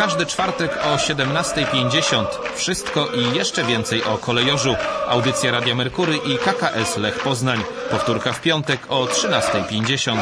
każdy czwartek o 17:50. Wszystko i jeszcze więcej o kolejorzu. Audycja Radia Merkury i KKS Lech Poznań. Powtórka w piątek o 13:50.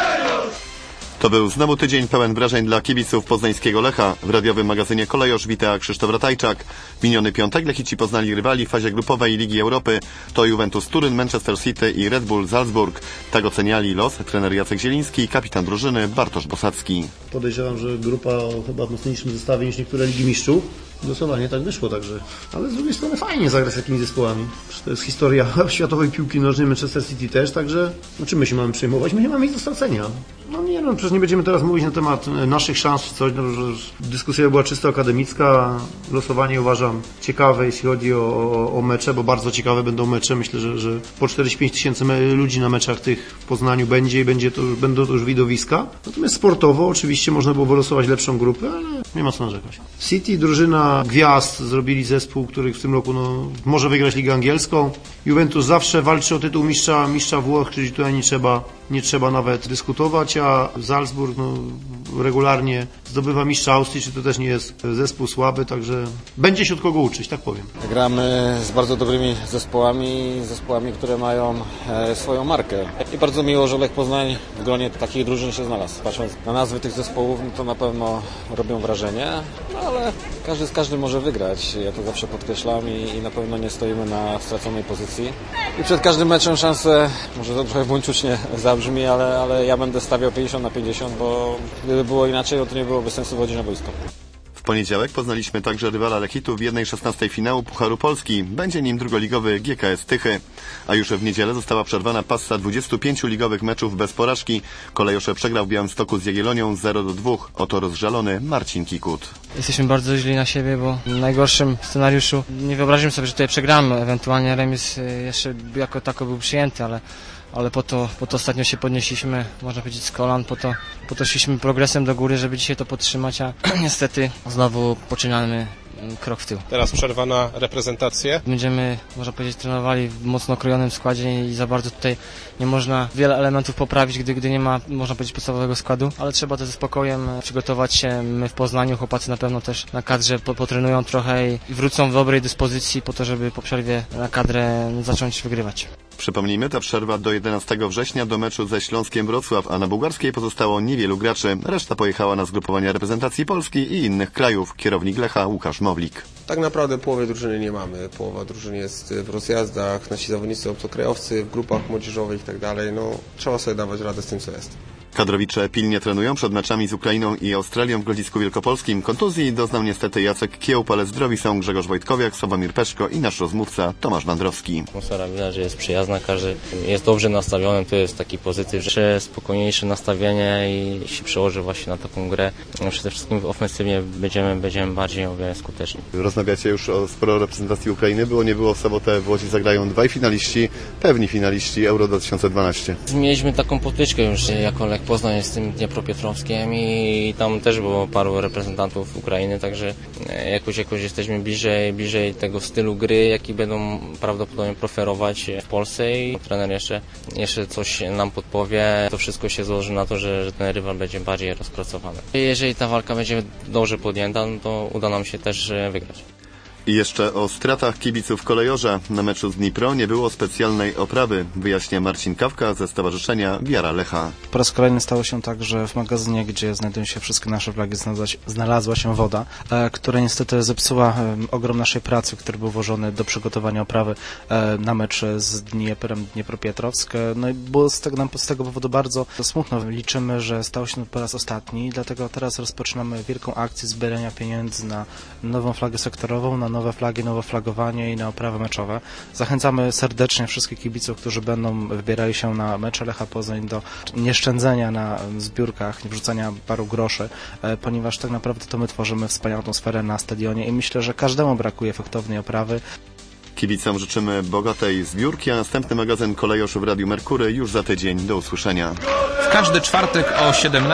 To był znowu tydzień pełen wrażeń dla kibiców poznańskiego Lecha. W radiowym magazynie Kolejorz wita Krzysztof Ratajczak. Miniony piątek Lechici poznali rywali w fazie grupowej Ligi Europy. To Juventus Turyn, Manchester City i Red Bull Salzburg. Tak oceniali los trener Jacek Zieliński i kapitan drużyny Bartosz Bosacki. Podejrzewam, że grupa o chyba mocniejszym zestawie niż niektóre Ligi Mistrzów. Głosowanie tak wyszło, także. Ale z drugiej strony fajnie zagrać z takimi zespołami. To jest historia światowej piłki nożnej, Manchester City też, także czym my się mamy przejmować? My nie mamy nic do stracenia. Przecież nie będziemy teraz mówić na temat naszych szans czy coś, dyskusja była czysto akademicka. Losowanie uważam ciekawe, jeśli chodzi o mecze, bo bardzo ciekawe będą mecze. Myślę, że po 45 tysięcy ludzi na meczach tych w Poznaniu będzie i będą to już widowiska. Natomiast sportowo oczywiście można było wylosować lepszą grupę, ale nie ma co narzekać. City, drużyna gwiazd, zrobili zespół, który w tym roku może wygrać Ligę Angielską. Juventus zawsze walczy o tytuł mistrza Włoch, czyli tutaj nie trzeba nawet dyskutować, a Salzburg regularnie zdobywa mistrza Austrii, czy to też nie jest zespół słaby, także będzie się od kogo uczyć, tak powiem. Gramy z bardzo dobrymi zespołami, które mają swoją markę. I bardzo miło, że Lech Poznań w gronie takich drużyn się znalazł. Patrząc na nazwy tych zespołów, to na pewno robią wrażenie, ale każdy z każdym może wygrać. Ja to zawsze podkreślam i na pewno nie stoimy na straconej pozycji. I przed każdym meczem szansę, może to trochę buńczucznie zabrzmi, ale ja będę stawiał 50/50, bo gdyby było inaczej, to nie byłoby sensu wchodzić na boisko. W poniedziałek poznaliśmy także rywala Lechitu w 1/16 finału Pucharu Polski. Będzie nim drugoligowy GKS Tychy. A już w niedzielę została przerwana passa 25 ligowych meczów bez porażki. Kolejorze przegrał w Białymstoku z Jagiellonią 0-2. Oto rozżalony Marcin Kikut. Jesteśmy bardzo źli na siebie, bo w najgorszym scenariuszu nie wyobrażam sobie, że tutaj przegramy. Ewentualnie remis jeszcze jako tako był przyjęty, ale po to ostatnio się podnieśliśmy, można powiedzieć, z kolan, po to szliśmy progresem do góry, żeby dzisiaj to podtrzymać, a niestety znowu poczynamy krok w tył. Teraz przerwa na reprezentację. Będziemy, można powiedzieć, trenowali w mocno okrojonym składzie i za bardzo tutaj nie można wiele elementów poprawić, gdy nie ma, można powiedzieć, podstawowego składu, ale trzeba to ze spokojem przygotować się. My w Poznaniu, chłopacy na pewno też na kadrze potrenują trochę i wrócą w dobrej dyspozycji po to, żeby po przerwie na kadrę zacząć wygrywać. Przypomnijmy, ta przerwa do 11 września do meczu ze Śląskiem Wrocław, a na bułgarskiej pozostało niewielu graczy. Reszta pojechała na zgrupowania reprezentacji Polski i innych krajów. Kierownik Lecha Łukasz Mowlik. Tak naprawdę połowy drużyny nie mamy. Połowa drużyny jest w rozjazdach, nasi zawodnicy obcokrajowcy, w grupach młodzieżowych i tak dalej. Trzeba sobie dawać radę z tym, co jest. Kadrowicze pilnie trenują przed meczami z Ukrainą i Australią w Grodzisku Wielkopolskim. Kontuzji doznał niestety Jacek Kiełb, ale zdrowi są Grzegorz Wojtkowiak, Sławomir Peszko i nasz rozmówca Tomasz Wandrowski. Atmosfera widać, że jest przyjazna, każdy jest dobrze nastawiony, to jest taki pozytyw, że spokojniejsze nastawienie i się przełoży właśnie na taką grę. Przede wszystkim w ofensywie będziemy bardziej o wiele skuteczni. Rozmawiacie już sporo reprezentacji Ukrainy, nie było w sobotę w Łodzi zagrają dwaj finaliści, pewni finaliści Euro 2012. Mieliśmy taką potyczkę już jako Lech Poznań jest z tym Dniepropietrowskiem i tam też było paru reprezentantów Ukrainy, także jakoś jesteśmy bliżej tego stylu gry, jaki będą prawdopodobnie preferować w Polsce i trener jeszcze coś nam podpowie. To wszystko się złoży na to, że ten rywal będzie bardziej rozpracowany. Jeżeli ta walka będzie dobrze podjęta, to uda nam się też wygrać. I jeszcze o stratach kibiców Kolejorza. Na meczu z Dnipro nie było specjalnej oprawy, wyjaśnia Marcin Kawka ze Stowarzyszenia Wiara Lecha. Po raz kolejny stało się tak, że w magazynie, gdzie znajdują się wszystkie nasze flagi, znalazła się woda, która niestety zepsuła ogrom naszej pracy, który był włożony do przygotowania oprawy na mecz z Dnieprem, Dniepropietrowsk. No i było z tego powodu bardzo smutno. Liczymy, że stało się to po raz ostatni, dlatego teraz rozpoczynamy wielką akcję zbierania pieniędzy na nową flagę sektorową, na nowe flagi, nowe flagowanie i na oprawy meczowe. Zachęcamy serdecznie wszystkich kibiców, którzy będą wybierali się na mecze Lecha Poznań do nieszczędzenia na zbiórkach, wrzucania paru groszy, ponieważ tak naprawdę to my tworzymy wspaniałą atmosferę na stadionie i myślę, że każdemu brakuje efektownej oprawy. Kibicom życzymy bogatej zbiórki, a następny magazyn Kolejorz w Radiu Merkury już za tydzień. Do usłyszenia. W każdy czwartek o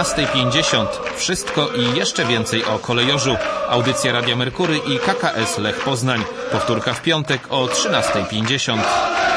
17:50. Wszystko i jeszcze więcej o kolejorzu. Audycja Radia Merkury i KKS Lech Poznań. Powtórka w piątek o 13:50.